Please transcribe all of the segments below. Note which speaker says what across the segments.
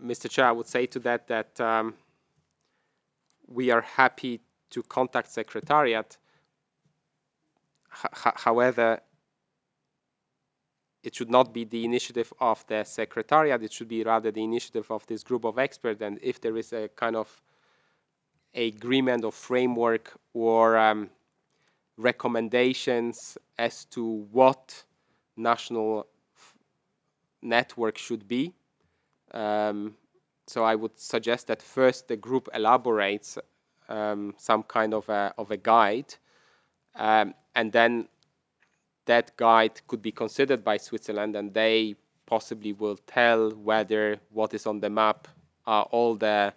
Speaker 1: Mr. Chair, I would say to that that we are happy to contact Secretariat. However, it should not be the initiative of the Secretariat. It should be rather the initiative of this group of experts. And if there is a kind of agreement or framework or recommendations as to what national network should be, so I would suggest that first the group elaborates some kind of a guide, and then that guide could be considered by Switzerland, and they possibly will tell whether what is on the map are all the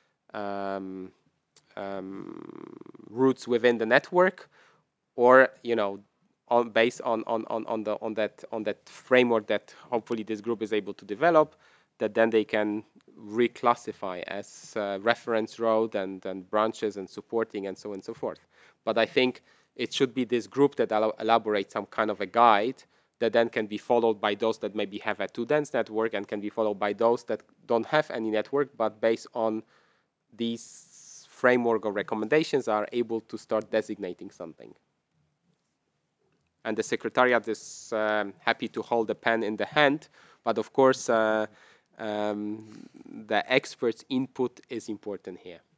Speaker 1: routes within the network, or based on that framework that hopefully this group is able to develop, that then they can reclassify as reference road and branches and supporting and so on and so forth. But I think it should be this group that elaborates some kind of a guide that then can be followed by those that maybe have a too dense network, and can be followed by those that don't have any network, but based on these framework or recommendations are able to start designating something. And the Secretariat is happy to hold the pen in the hand, but of course the experts' input is important here.